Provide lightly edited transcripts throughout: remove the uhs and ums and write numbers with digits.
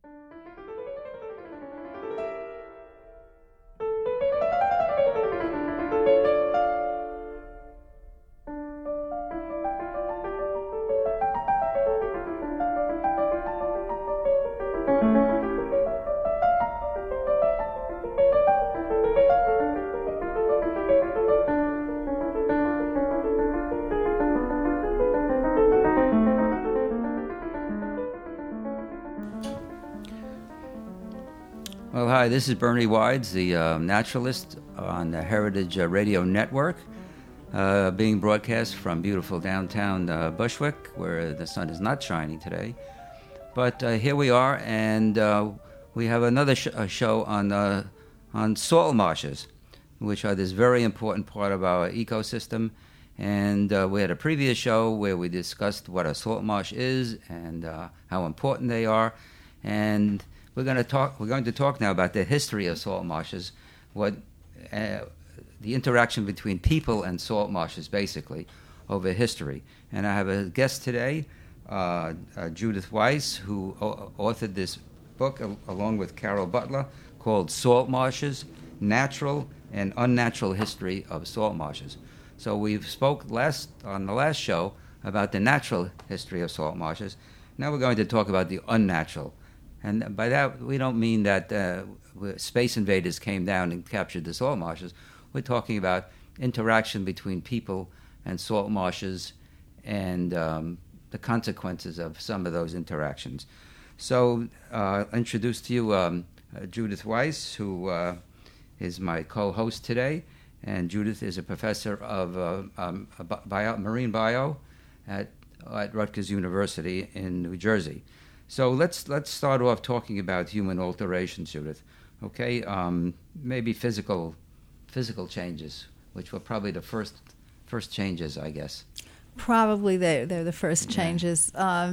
Well, hi, this is Bernie Wides, the naturalist on the Heritage Radio Network, being broadcast from beautiful downtown Bushwick, where the sun is not shining today. But here we are, and we have another show on salt marshes, which are this very important part of our ecosystem. And we had a previous show where we discussed what a salt marsh is and how important they are. And we're going to talk now about the history of salt marshes, what the interaction between people and salt marshes, basically, over history. And I have a guest today, Judith Weiss, who authored this book along with Carol Butler called Salt Marshes: Natural and Unnatural History of Salt Marshes. So we've spoke on the last show about the natural history of salt marshes. Now we're going to talk about the unnatural. And by that, we don't mean that space invaders came down and captured the salt marshes. We're talking about interaction between people and salt marshes and the consequences of some of those interactions. So I'll introduce to you Judith Weiss, who is my co-host today. And Judith is a professor of marine bio at Rutgers University in New Jersey. So let's start off talking about human alterations, Judith. Okay, maybe physical changes, which were probably the first changes, I guess. Probably they're the first changes.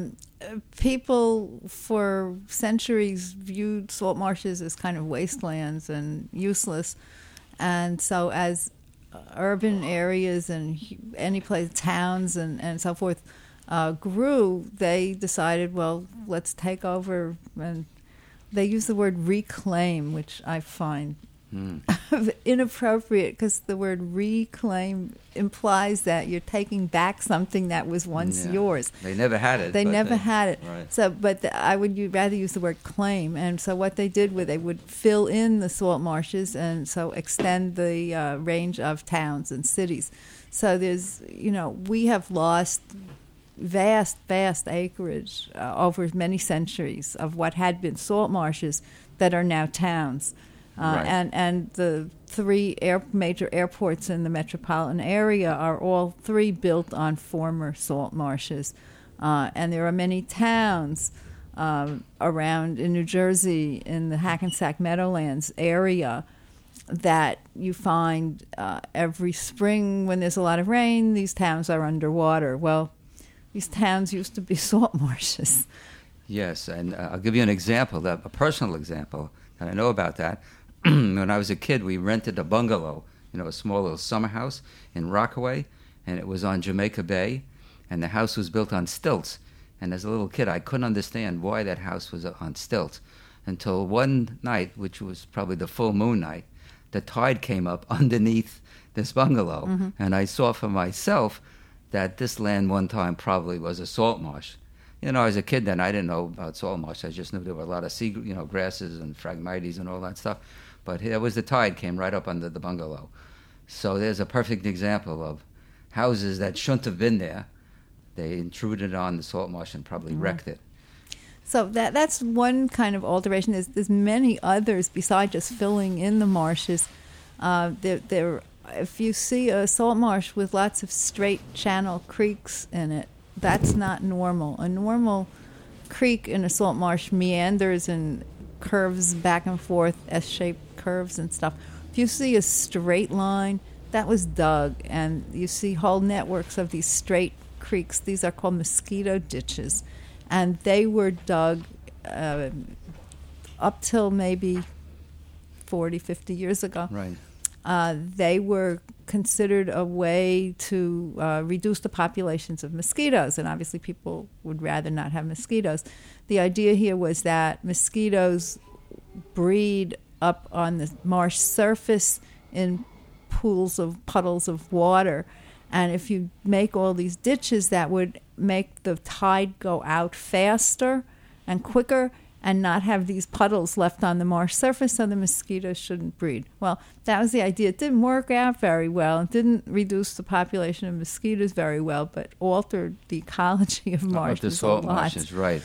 People for centuries viewed salt marshes as kind of wastelands and useless, and so as urban areas and any place, towns and so forth, grew, they decided, well, let's take over, and they use the word reclaim, which I find inappropriate, because the word reclaim implies that you're taking back something that was once yours. They never had it. They never had it. Right. So, but I would rather use the word claim. And so what they did was they would fill in the salt marshes and so extend the range of towns and cities. So there's, we have lost vast acreage over many centuries of what had been salt marshes that are now towns. Right. And the three major airports in the metropolitan area are all three built on former salt marshes. And there are many towns around in New Jersey, in the Hackensack Meadowlands area, that you find every spring when there's a lot of rain, these towns are underwater. Well, these towns used to be salt marshes. Yes, and I'll give you an example, a personal example that I know about that. When I was a kid, we rented a bungalow, a small little summer house in Rockaway, and it was on Jamaica Bay, and the house was built on stilts. And as a little kid, I couldn't understand why that house was on stilts until one night, which was probably the full moon night, the tide came up underneath this bungalow, and I saw for myself that this land one time probably was a salt marsh. As a kid then, I didn't know about salt marsh. I just knew there were a lot of grasses and phragmites and all that stuff. But there was the tide came right up under the bungalow. So there's a perfect example of houses that shouldn't have been there. They intruded on the salt marsh and probably wrecked it. So that's one kind of alteration. There's many others besides just filling in the marshes. If you see a salt marsh with lots of straight channel creeks in it, that's not normal. A normal creek in a salt marsh meanders and curves back and forth, S-shaped curves and stuff. If you see a straight line, that was dug, and you see whole networks of these straight creeks. These are called mosquito ditches, and they were dug up till maybe 40, 50 years ago. Right. they were considered a way to reduce the populations of mosquitoes, and obviously people would rather not have mosquitoes. The idea here was that mosquitoes breed up on the marsh surface in puddles of water, and if you make all these ditches, that would make the tide go out faster and quicker, and not have these puddles left on the marsh surface, so the mosquitoes shouldn't breed. Well, that was the idea. It didn't work out very well. It didn't reduce the population of mosquitoes very well, but altered the ecology of marshes. The salt marshes, right.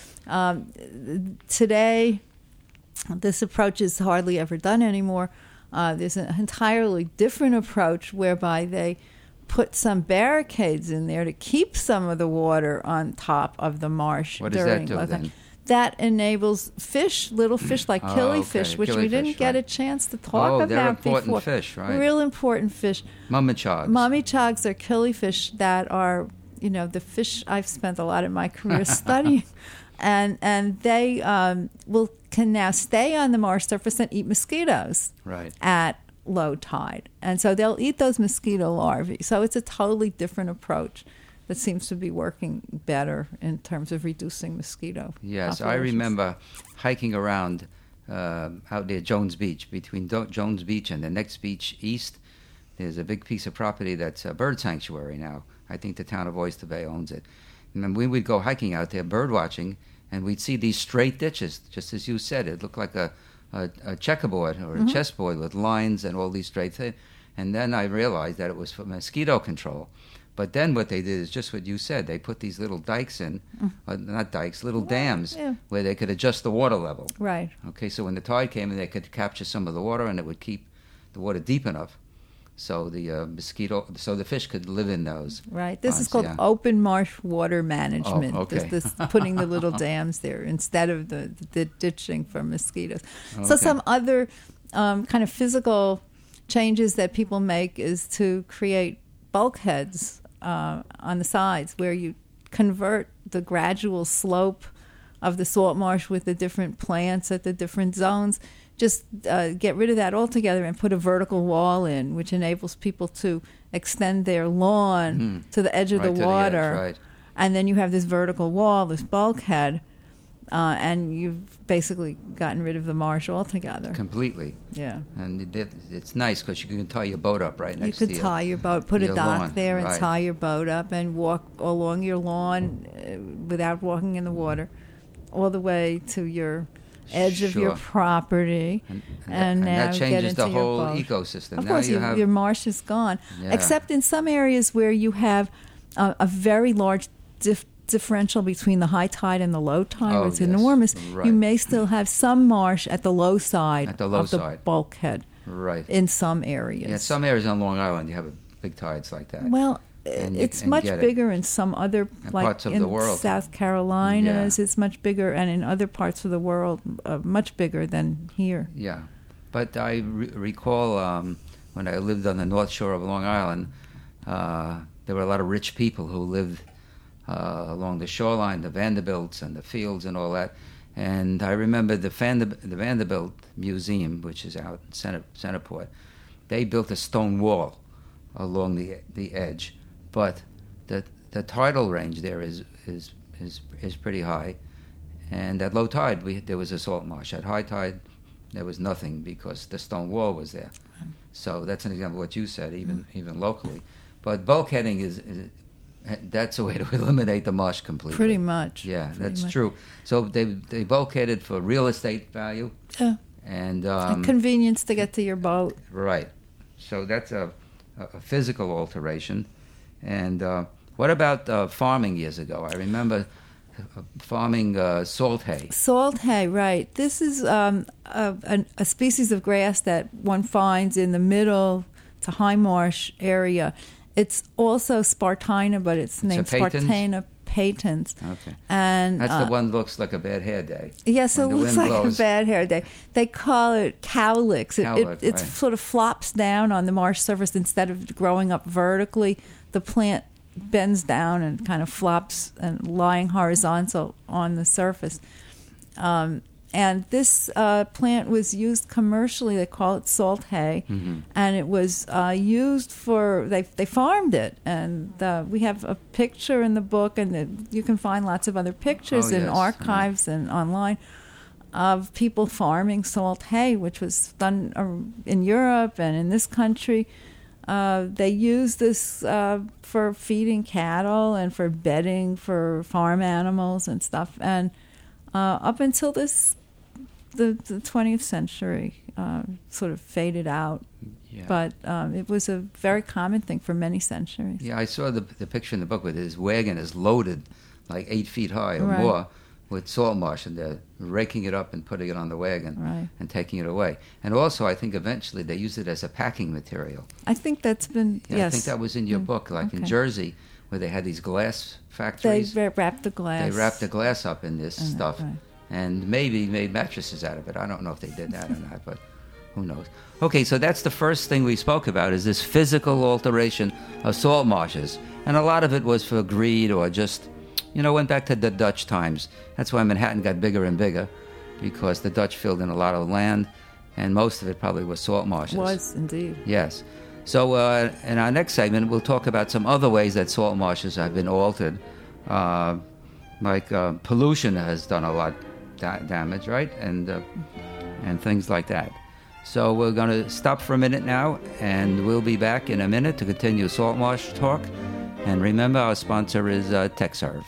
Today, this approach is hardly ever done anymore. There's an entirely different approach whereby they put some barricades in there to keep some of the water on top of the marsh. What does that do then? That enables little fish like killifish, which we didn't get a chance to talk about they're important before. Fish, right? Real important fish. Mummichogs. Mummichogs are killifish that are, the fish I've spent a lot of my career studying. And they can now stay on the marsh surface and eat mosquitoes at low tide. And so they'll eat those mosquito larvae. So it's a totally different approach that seems to be working better in terms of reducing mosquito Yes, populations. I remember hiking around out near Jones Beach. Between Jones Beach and the next beach east, there's a big piece of property that's a bird sanctuary now. I think the town of Oyster Bay owns it. And then we would go hiking out there, bird watching, and we'd see these straight ditches, just as you said. It looked like a checkerboard or a chessboard with lines and all these straight things. And then I realized that it was for mosquito control. But then what they did is just what you said. They put these little dikes in, not dikes, little dams, where they could adjust the water level. Right. Okay, so when the tide came in, they could capture some of the water, and it would keep the water deep enough so the fish could live in those. Right. This is called open marsh water management. Oh, okay. This putting the little dams there instead of the ditching for mosquitoes. Okay. So some other kind of physical changes that people make is to create bulkheads on the sides where you convert the gradual slope of the salt marsh with the different plants at the different zones. Just get rid of that altogether and put a vertical wall in, which enables people to extend their lawn to the edge of the water. The edge, right. And then you have this vertical wall, this bulkhead, and you've basically gotten rid of the marsh altogether. Completely. Yeah. And it's nice because you can tie your boat up right next to you. You could tie your boat, put a dock lawn. there and tie your boat up and walk along your lawn without walking in the water all the way to your edge of your property, and now that changes get into the whole your boat. Ecosystem. Of now course, your marsh is gone, except in some areas where you have a very large differential between the high tide and the low tide. It's enormous. Right. You may still have some marsh at the low side of the bulkhead. Right. In some areas. Yeah, some areas on Long Island you have big tides like that. Well, it's much bigger in some other parts of in the world. South Carolinas. It's much bigger, and in other parts of the world, much bigger than here. Yeah, but I recall when I lived on the North Shore of Long Island, there were a lot of rich people who lived along the shoreline, the Vanderbilts and the fields and all that. And I remember the Vanderbilt Museum, which is out in Centerport. They built a stone wall along the edge. But the tidal range there is pretty high, and at low tide there was a salt marsh. At high tide, there was nothing because the stone wall was there. So that's an example of what you said, even locally. But bulkheading that's a way to eliminate the marsh completely. Pretty much. Yeah, that's true. So they bulkheaded for real estate value. Yeah. And convenience to get to your boat. Right. So that's a physical alteration. And what about farming years ago? I remember farming salt hay. Salt hay, right. This is a species of grass that one finds in the middle to high marsh area. It's also Spartina, but it's named Spartina patens. Okay. And that's the one that looks like a bad hair day. Yes, it looks like a bad hair day. They call it cowlicks. It sort of flops down on the marsh surface instead of growing up vertically. The plant bends down and kind of flops and lying horizontal on the surface. And And this plant was used commercially. They call it salt hay, and it was used for. They farmed it, and we have a picture in the book, and you can find lots of other pictures in archives and online of people farming salt hay, which was done in Europe and in this country. They use this for feeding cattle and for bedding for farm animals and stuff. And up until the 20th century, sort of faded out. Yeah. But it was a very common thing for many centuries. Yeah, I saw the picture in the book where his wagon is loaded like 8 feet high or more with salt marsh, and they're raking it up and putting it on the wagon and taking it away. And also, I think eventually they use it as a packing material. I think that's been, I think that was in your book, like in Jersey, where they had these glass factories. They wrapped the glass. They wrapped the glass up in this stuff and maybe made mattresses out of it. I don't know if they did that or not, but who knows. Okay, so that's the first thing we spoke about, is this physical alteration of salt marshes. And a lot of it was for greed or just, went back to the Dutch times. That's why Manhattan got bigger and bigger, because the Dutch filled in a lot of land, and most of it probably was salt marshes. Was, indeed. Yes. So in our next segment, we'll talk about some other ways that salt marshes have been altered. Like pollution has done a lot damage, right? And things like that. So we're going to stop for a minute now, and we'll be back in a minute to continue Salt Marsh Talk. And remember, our sponsor is TechServe.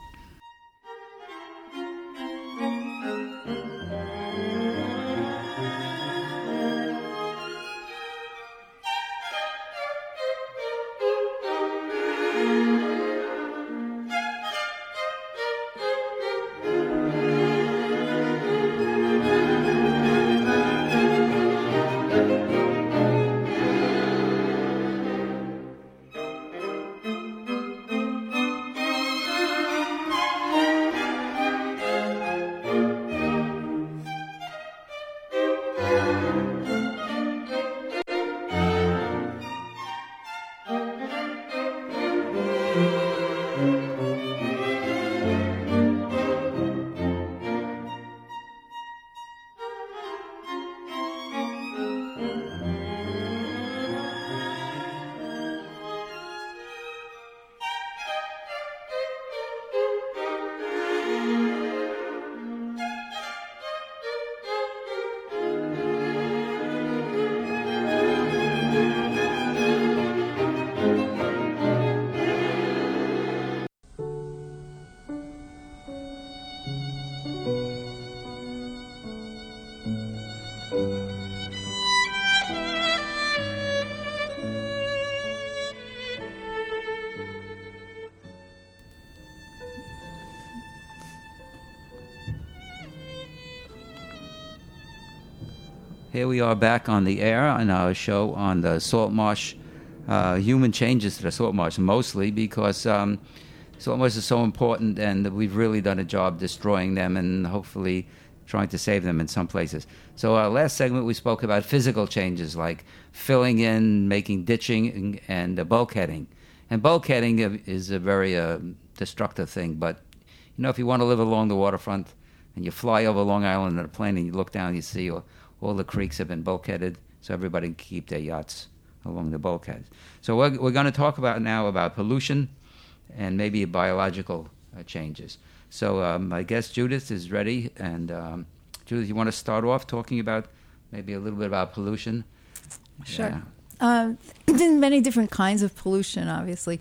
Here we are back on the air on our show on the salt marsh, human changes to the salt marsh, mostly because salt marsh is so important, and we've really done a job destroying them and hopefully trying to save them in some places. So our last segment, we spoke about physical changes like filling in, making ditching, and bulkheading. And bulkheading is a very destructive thing, but if you want to live along the waterfront and you fly over Long Island in a plane and you look down, you see all the creeks have been bulkheaded, so everybody can keep their yachts along the bulkheads. So we're going to talk about pollution and maybe biological changes. So my guest Judith is ready, and Judith, you want to start off talking about maybe a little bit about pollution? Sure. Yeah. Many different kinds of pollution, obviously,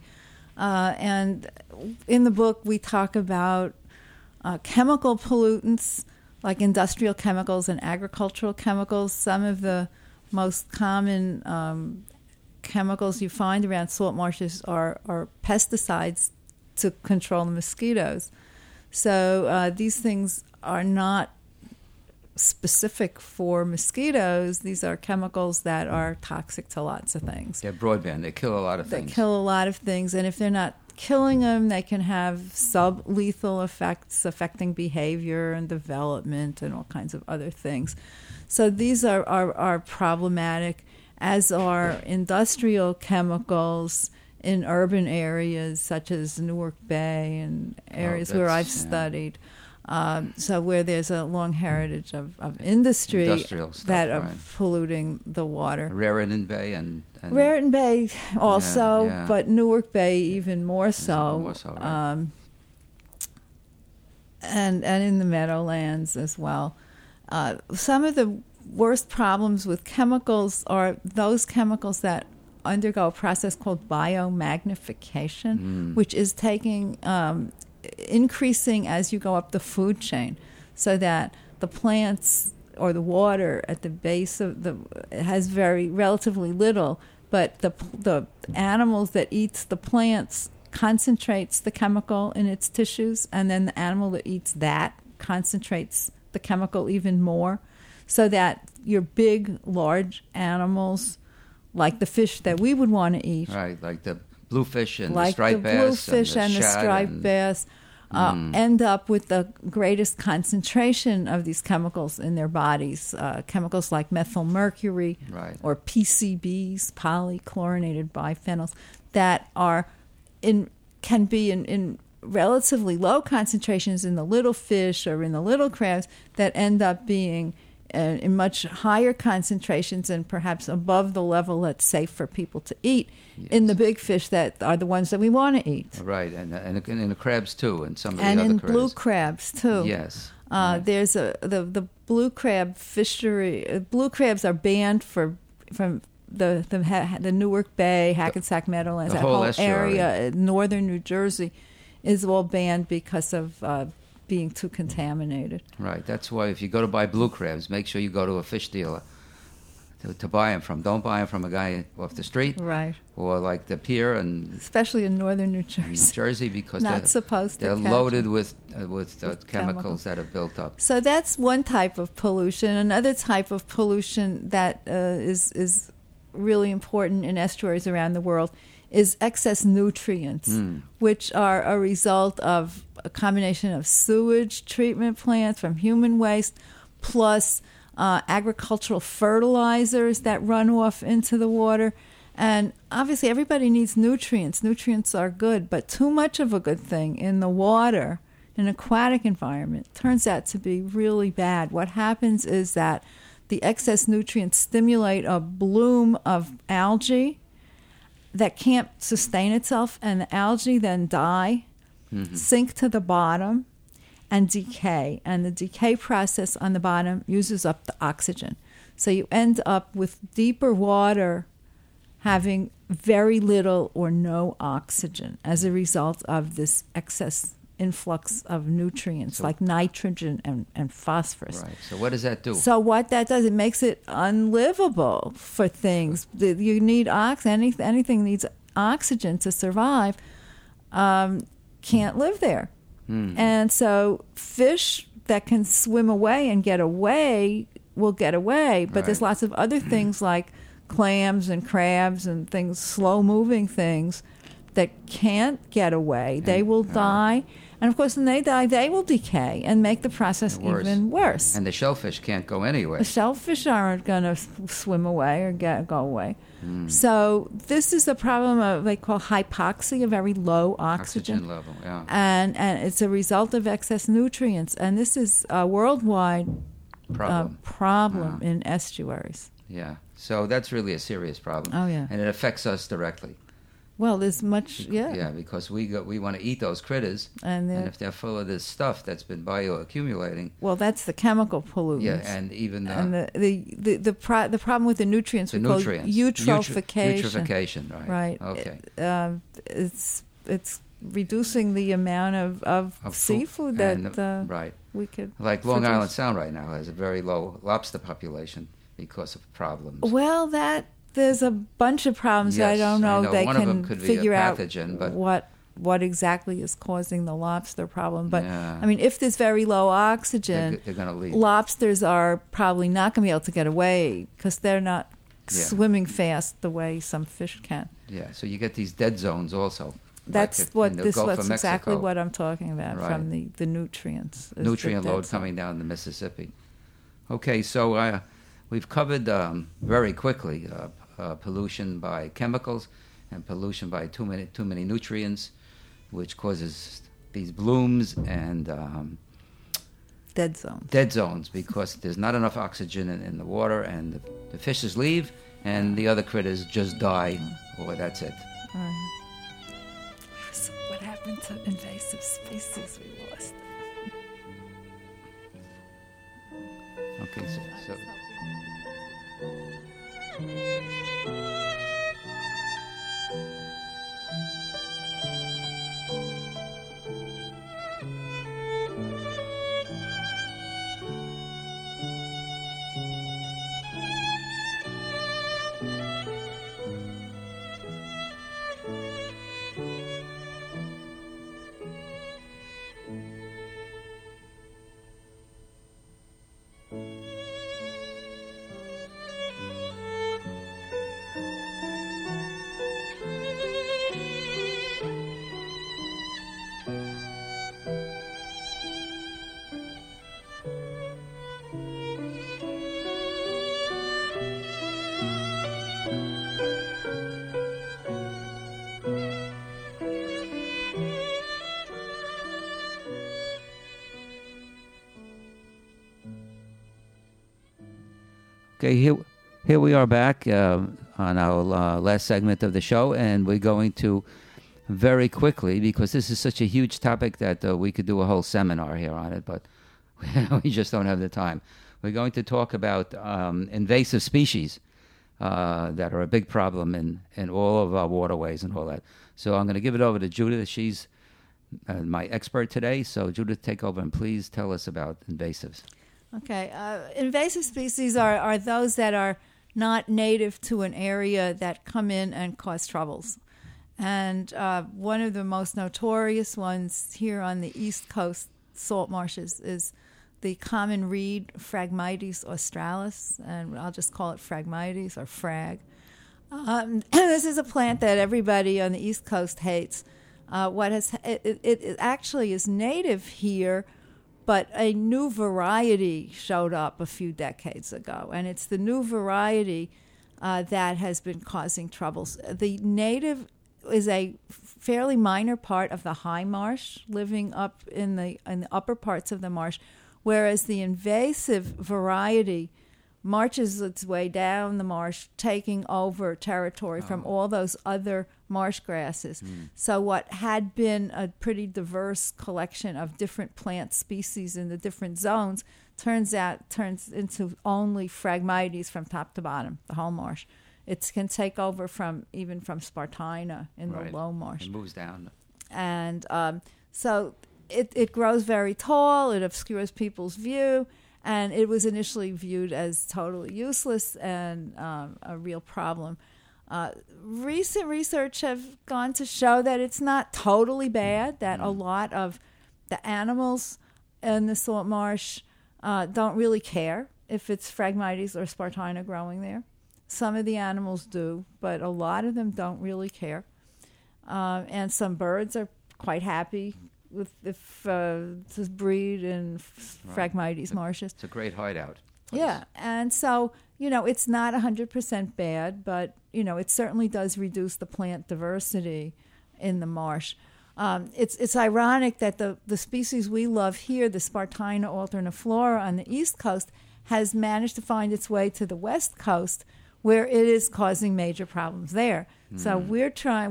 and in the book we talk about chemical pollutants, like industrial chemicals and agricultural chemicals. Some of the most common chemicals you find around salt marshes are pesticides to control the mosquitoes. So these things are not specific for mosquitoes. These are chemicals that are toxic to lots of things. They're broadband. They kill a lot of things. They kill a lot of things, and if they're not killing them, they can have sublethal effects affecting behavior and development and all kinds of other things. So these are problematic, as are industrial chemicals in urban areas such as Newark Bay and areas where I've studied. So where there's a long heritage of industry Industrial stuff, that are right. polluting the water. Raritan Bay and Raritan Bay also, yeah. but Newark Bay even more so. More so, right. And in the Meadowlands as well. Some of the worst problems with chemicals are those chemicals that undergo a process called biomagnification, which is increasing as you go up the food chain, so that the plants or the water at the base of it has relatively little, but the animals that eats the plants concentrates the chemical in its tissues, and then the animal that eats that concentrates the chemical even more, so that your big, large animals, like the fish that we would want to eat, right, like the bluefish and like the striped the bass, bluefish and the shad striped bass, end up with the greatest concentration of these chemicals in their bodies. Chemicals like methylmercury, right. or PCBs, polychlorinated biphenyls, that can be in relatively low concentrations in the little fish or in the little crabs, that end up being in much higher concentrations and perhaps above the level that's safe for people to eat, yes, in the big fish that are the ones that we want to eat. Right, and in the crabs too, and some of the and other in critters. Blue crabs too. Yes. There's the blue crab fishery. Blue crabs are banned from the Newark Bay, Hackensack Meadowlands, the that whole whole estuary. area, northern New Jersey, is all banned because of being too contaminated. Right. That's why if you go to buy blue crabs, make sure you go to a fish dealer to buy them from. Don't buy them from a guy off the street, Right. or like the pier and Especially in northern New Jersey. because Not supposed to they're catch loaded them. with chemicals. chemicals that are built up. So that's one type of pollution. Another type of pollution that is really important in estuaries around the world is excess nutrients, which are a result of a combination of sewage treatment plants from human waste, plus agricultural fertilizers that run off into the water. And obviously everybody needs nutrients. Nutrients are good, but too much of a good thing in the water, in an aquatic environment, turns out to be really bad. What happens is that the excess nutrients stimulate a bloom of algae that can't sustain itself, and the algae then die, sink to the bottom, and decay. And the decay process on the bottom uses up the oxygen. So you end up with deeper water having very little or no oxygen as a result of this excess influx of nutrients like nitrogen and phosphorus. Right. So what does that do? So what that does, it makes it unlivable for things. You need oxygen. Anything needs oxygen to survive. Can't live there. And so fish that can swim away and get away will get away. But there's lots of other things like clams and crabs and things, slow-moving things that can't get away. They will die. And, of course, when they die, they will decay and make the process even worse. And the shellfish can't go anywhere. The shellfish aren't going to swim away or go away. So this is a problem of they call hypoxia, very low oxygen level, yeah. And it's a result of excess nutrients. And this is a worldwide problem in estuaries. Yeah. So that's really a serious problem. Oh, yeah. And it affects us directly. Well, there's much, Yeah, because we want to eat those critters, and if they're full of this stuff that's been bioaccumulating. Well, that's the chemical pollutants. Yeah, and even the problem with the nutrients we call eutrophication. Eutrophication, right? Okay. It's reducing the amount of seafood that we could. Like Long Island Sound right now has a very low lobster population because of problems. Well, there's a bunch of problems. Yes, I don't know. They one can of them could figure be a out pathogen, but what exactly is causing the lobster problem. But yeah. I mean, if there's very low oxygen, they're going to leave. Lobsters are probably not going to be able to get away because they're not swimming fast the way some fish can. Yeah, so you get these dead zones also. That's exactly what I'm talking about from the nutrients. Nutrient load coming down the Mississippi. Okay, so we've covered very quickly pollution by chemicals and pollution by too many nutrients, which causes these blooms and Dead zones. Dead zones, because there's not enough oxygen in the water, and the fishes leave, and the other critters just die, or that's it. Right. So what happened to invasive species we lost? Okay, so Okay, here we are back on our last segment of the show, and we're going to very quickly, because this is such a huge topic that we could do a whole seminar here on it, but we just don't have the time. We're going to talk about invasive species that are a big problem in all of our waterways and all that. So I'm going to give it over to Judith. She's my expert today. So Judith, take over and please tell us about invasives. Okay. Invasive species are those that are not native to an area that come in and cause troubles. And one of the most notorious ones here on the East Coast salt marshes is the common reed Phragmites australis, and I'll just call it Phragmites or frag. This is a plant that everybody on the East Coast hates. It actually is native here, but a new variety showed up a few decades ago, and it's the new variety that has been causing troubles. The native is a fairly minor part of the high marsh, living up in the upper parts of the marsh, whereas the invasive variety marches its way down the marsh, taking over territory from all those other marsh grasses. So what had been a pretty diverse collection of different plant species in the different zones turns into only Phragmites from top to bottom, the whole marsh. It can take over even from Spartina in the low marsh. It moves down. And so it grows very tall. It obscures people's view. And it was initially viewed as totally useless and a real problem. Recent research have gone to show that it's not totally bad, that a lot of the animals in the salt marsh don't really care if it's Phragmites or Spartina growing there. Some of the animals do, but a lot of them don't really care. And some birds are quite happy if this breed in Phragmites marshes. It's a great hideout place. Yeah, and so, it's not 100% bad, but, it certainly does reduce the plant diversity in the marsh. It's ironic that the species we love here, the Spartina alterniflora on the East Coast, has managed to find its way to the West Coast, where it is causing major problems there. So we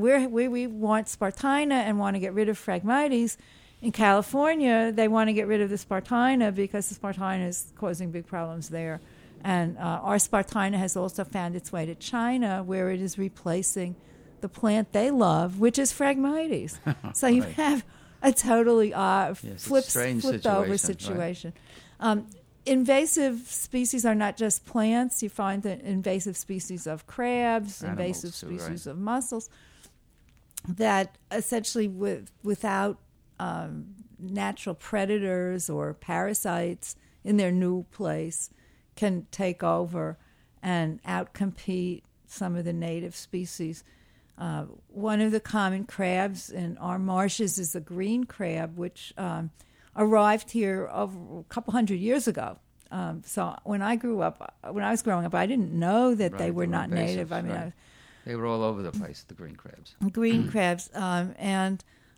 want Spartina and want to get rid of Phragmites. In California, they want to get rid of the Spartina because the Spartina is causing big problems there. And our Spartina has also found its way to China, where it is replacing the plant they love, which is Phragmites. So you have a totally flipped over situation. Right. Invasive species are not just plants. You find the invasive species of crabs, invasive species of mussels, that essentially without natural predators or parasites in their new place can take over and outcompete some of the native species. One of the common crabs in our marshes is the green crab, which arrived here over a couple hundred years ago. So when I was growing up, I didn't know that they were not native. I mean, they were all over the place, the green crabs. Green crabs, and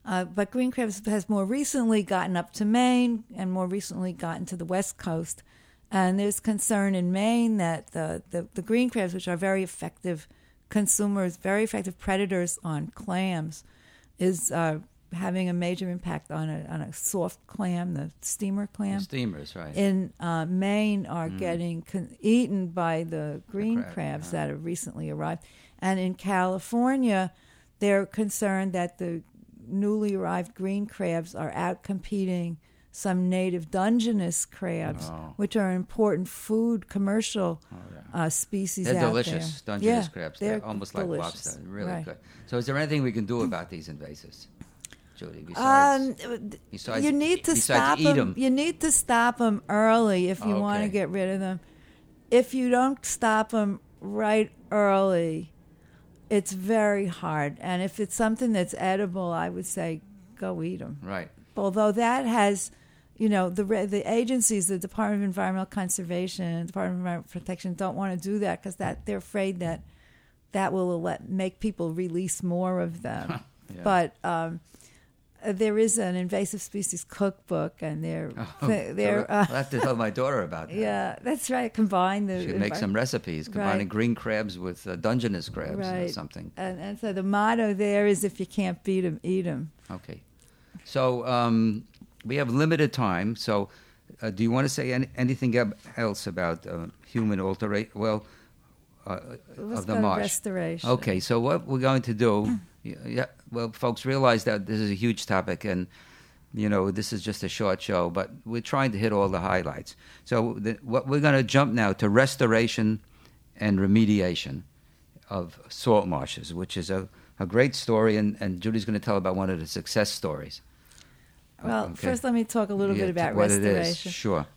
But green crabs has more recently gotten up to Maine and more recently gotten to the West Coast. And there's concern in Maine that the green crabs, which are very effective consumers, very effective predators on clams, is having a major impact on a soft clam, the steamer clam. The steamers, right. In Maine are getting eaten by the green crabs that have recently arrived. And in California, they're concerned that the newly arrived green crabs are out-competing some native Dungeness crabs, which are an important food, commercial species they're out delicious, there. Dungeness crabs. They're almost delicious. like lobster. Really Right. good. So is there anything we can do about these invasives, Judy, besides you need to stop eat them? You need to stop them early if you want to get rid of them. If you don't stop them right early, it's very hard. And if it's something that's edible, I would say go eat them. Right. Although that has, the agencies, the Department of Environmental Conservation, Department of Environmental Protection, don't want to do that because they're afraid that will make people release more of them. Yeah. But there is an invasive species cookbook, and I'll have to tell my daughter about that. Yeah, that's right. Combine the. She can make some recipes, combining green crabs with Dungeness crabs or something. And so the motto there is, if you can't beat them, eat them. Okay. So we have limited time. So do you want to say anything else about human alteration? Well, of the marsh. Restoration. Okay. So what we're going to do? Well, folks, realize that this is a huge topic, and this is just a short show, but we're trying to hit all the highlights. So what we're going to jump now to restoration and remediation of salt marshes, which is a great story, and Judy's going to tell about one of the success stories. Well, first let me talk a little bit about what restoration. It is. Sure.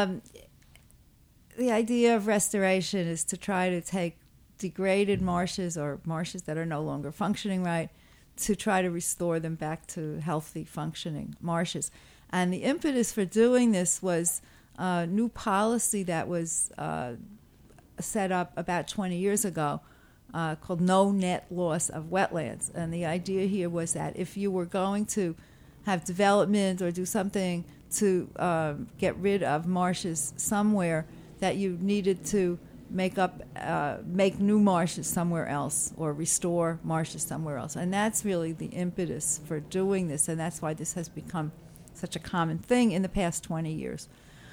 The idea of restoration is to try to take degraded marshes or marshes that are no longer functioning right, to try to restore them back to healthy, functioning marshes. And the impetus for doing this was a new policy that was set up about 20 years ago, called no net loss of wetlands. And the idea here was that if you were going to have development or do something to get rid of marshes somewhere, that you needed to make new marshes somewhere else or restore marshes somewhere else. And that's really the impetus for doing this, and that's why this has become such a common thing in the past 20 years.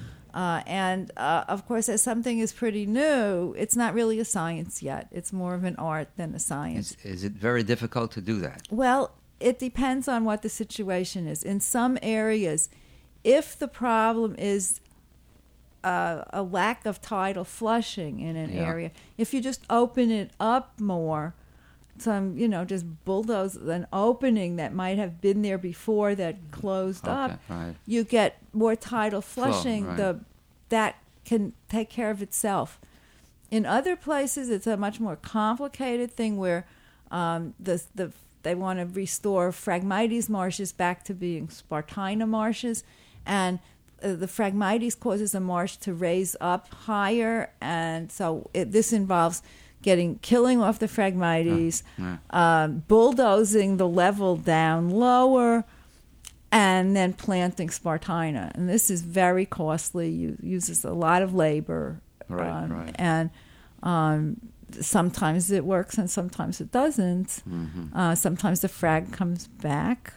Of course, as something is pretty new, it's not really a science yet. It's more of an art than a science. Is it very difficult to do that? Well, it depends on what the situation is. In some areas, if the problem is a lack of tidal flushing in an area, if you just open it up more, just bulldoze an opening that might have been there before that closed up, you get more tidal flushing. That can take care of itself. In other places, it's a much more complicated thing where they want to restore Phragmites marshes back to being Spartina marshes, and the Phragmites causes a marsh to raise up higher, and so this involves killing off the Phragmites, bulldozing the level down lower, and then planting Spartina. And this is very costly. Uses a lot of labor, and sometimes it works and sometimes it doesn't. Mm-hmm. Sometimes the frag comes back.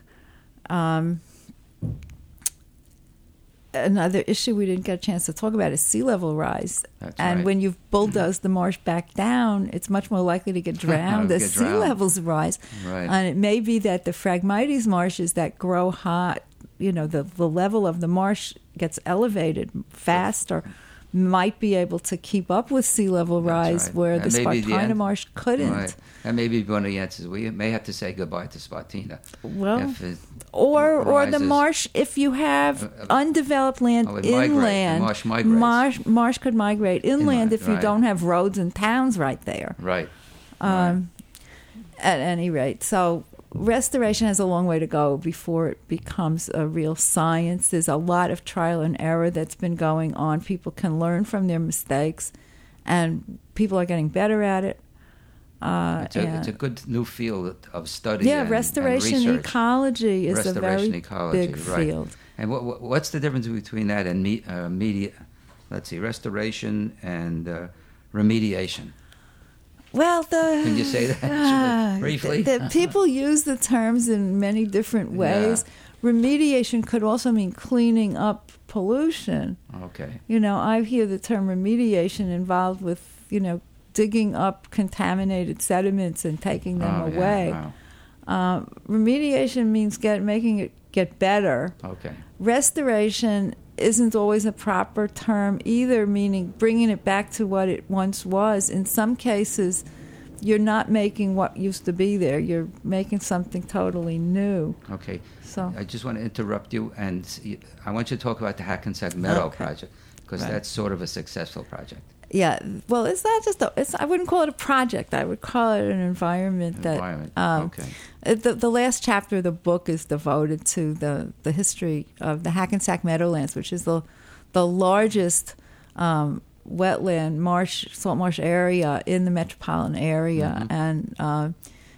Another issue we didn't get a chance to talk about is sea level rise. When you've bulldozed the marsh back down, it's much more likely to get drowned as sea levels rise. Right. And it may be that the Phragmites marshes that grow hot, the level of the marsh gets elevated faster, might be able to keep up with sea level rise, where the Spartina marsh couldn't. Right. That may be one of the answers. We may have to say goodbye to Spartina. Well, or the marsh, if you have undeveloped land inland, marsh could migrate inland if you don't have roads and towns right there. Right. At any rate, so restoration has a long way to go before it becomes a real science. There's a lot of trial and error that's been going on. People can learn from their mistakes, and people are getting better at it. It's a good new field of study. Yeah, and restoration and research. ecology is Restoration a very ecology, big right. field. And what's the difference between that and media? Let's see, restoration and remediation. Well, Can you say that briefly? The people use the terms in many different ways. Yeah. Remediation could also mean cleaning up pollution. Okay. I hear the term remediation involved with, digging up contaminated sediments and taking them away. Yeah, wow. Remediation means making it get better. Okay. Restoration isn't always a proper term either, meaning bringing it back to what it once was. In some cases, you're not making what used to be there. You're making something totally new. Okay. So I just want to interrupt you, and I want you to talk about the Hackensack Meadow project, because that's sort of a successful project. Yeah, well, it's not just I wouldn't call it a project. I would call it an environment Okay. The last chapter of the book is devoted to the history of the Hackensack Meadowlands, which is the largest wetland salt marsh area in the metropolitan area, and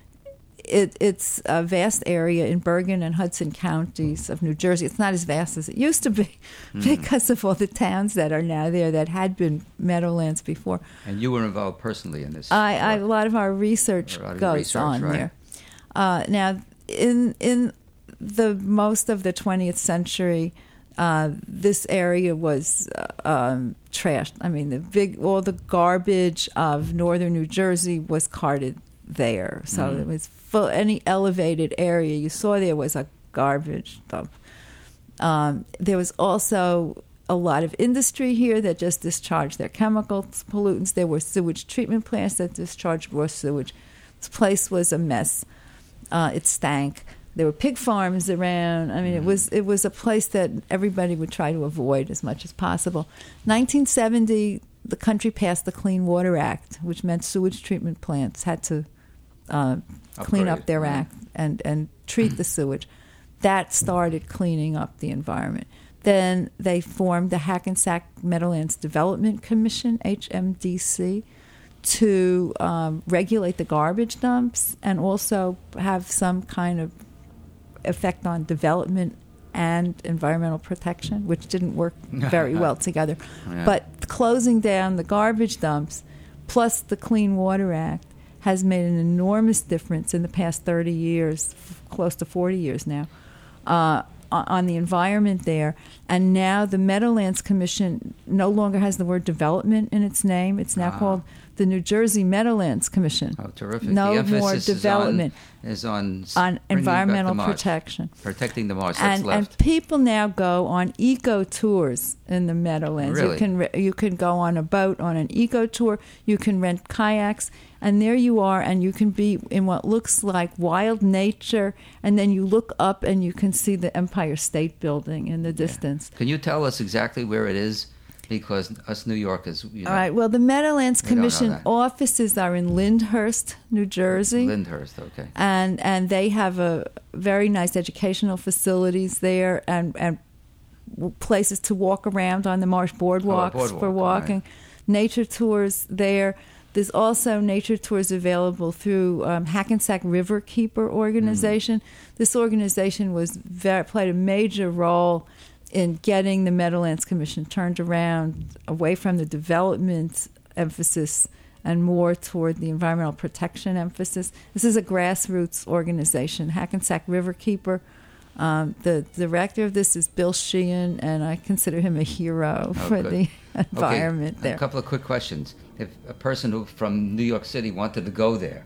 it's a vast area in Bergen and Hudson counties of New Jersey. It's not as vast as it used to be because of all the towns that are now there that had been meadowlands before. And you were involved personally in this? A lot of our research goes on there. Now, in the most of the 20th century, this area was trashed. I mean, all the garbage of northern New Jersey was carted there. So it was full. Any elevated area you saw there was a garbage dump. There was also a lot of industry here that just discharged their chemical pollutants. There were sewage treatment plants that discharged raw sewage. This place was a mess. It stank. There were pig farms around. I mean, it was a place that everybody would try to avoid as much as possible. 1970, the country passed the Clean Water Act, which meant sewage treatment plants had to clean up their act and treat the sewage. That started cleaning up the environment. Then they formed the Hackensack Meadowlands Development Commission, HMDC, to regulate the garbage dumps and also have some kind of effect on development and environmental protection, which didn't work very well together. Yeah. But closing down the garbage dumps plus the Clean Water Act has made an enormous difference in the past 30 years, close to 40 years now, on the environment there. And now the Meadowlands Commission no longer has the word development in its name. It's now called the New Jersey Meadowlands Commission. Oh, terrific. No the more development. Is on environmental protection. Protecting the marsh that's left. And people now go on eco tours in the Meadowlands. Really? You can go on a boat on an eco tour. You can rent kayaks. And there you are, and you can be in what looks like wild nature, and then you look up and you can see the Empire State Building in the distance. Can you tell us exactly where it is? Because us New Yorkers, All right, well, the Meadowlands Commission offices are in Lyndhurst, New Jersey. Lyndhurst, okay. And they have a very nice educational facilities there and places to walk around on the marsh boardwalks for walking. Right. Nature tours there. There's also nature tours available through Hackensack River Keeper organization. This organization played a major role in getting the Meadowlands Commission turned around away from the development emphasis and more toward the environmental protection emphasis. This is a grassroots organization, Hackensack River Keeper. The director of this is Bill Sheehan, and I consider him a hero for the environment there. A couple of quick questions. If a person from New York City wanted to go there,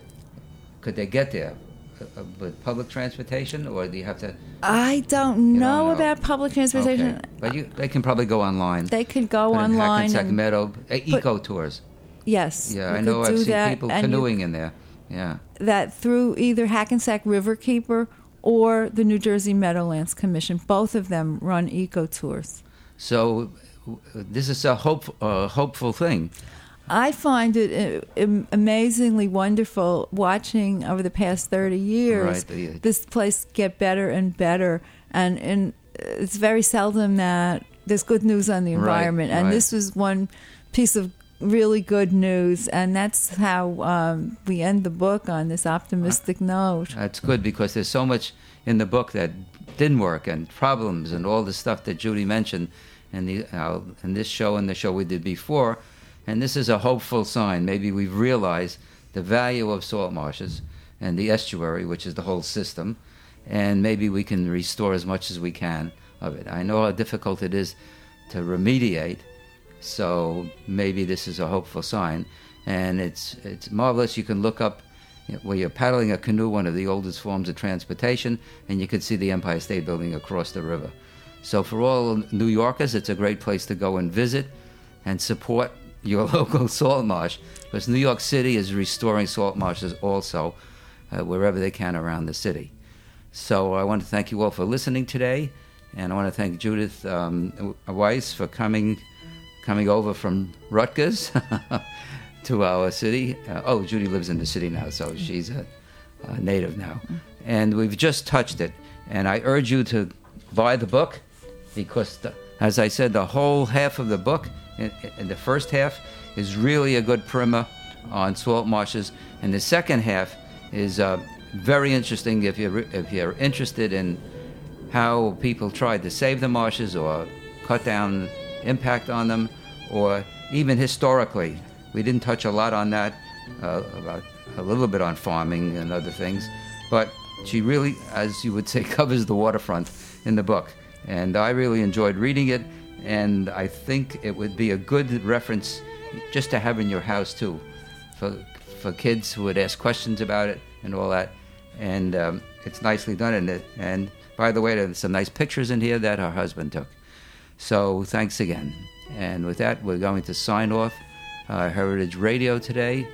could they get there with public transportation, or do you have to? I don't know about public transportation. Okay. But they can probably go online. They could go online. Hackensack Meadow eco tours. Yes. Yeah, I know. I've seen people canoeing in there. Yeah. That through either Hackensack River Keeper or the New Jersey Meadowlands Commission. Both of them run eco tours. So this is a hopeful thing. I find it amazingly wonderful watching over the past 30 years this place get better and better. And it's very seldom that there's good news on the environment. And this was one piece of really good news, and that's how we end the book on this optimistic note. That's good, because there's so much in the book that didn't work, and problems, and all the stuff that Judy mentioned in this show and the show we did before. And this is a hopeful sign. Maybe we've realized the value of salt marshes and the estuary, which is the whole system, and maybe we can restore as much as we can of it. I know how difficult it is to remediate, so maybe this is a hopeful sign. And it's marvelous. You can look up where you're paddling a canoe, one of the oldest forms of transportation, and you can see the Empire State Building across the river. So for all New Yorkers, it's a great place to go and visit and support your local salt marsh, because New York City is restoring salt marshes also wherever they can around the city. So I want to thank you all for listening today, and I want to thank Judith Weiss for coming over from Rutgers to our city. Judy lives in the city now, so she's a native now. And we've just touched it, and I urge you to buy the book, because as I said, the whole half of the book, in the first half, is really a good primer on salt marshes, and the second half is very interesting if you're interested in how people tried to save the marshes or cut down impact on them, or even historically. We didn't touch a lot on that, about a little bit on farming and other things, but she really, as you would say, covers the waterfront in the book, and I really enjoyed reading it. And I think it would be a good reference just to have in your house, too, for kids who would ask questions about it and all that. And it's nicely done in it. And by the way, there's some nice pictures in here that her husband took. So thanks again. And with that, we're going to sign off Heritage Radio today.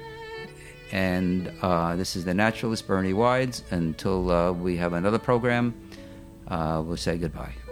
And this is the naturalist, Bernie Wides. Until we have another program, we'll say goodbye.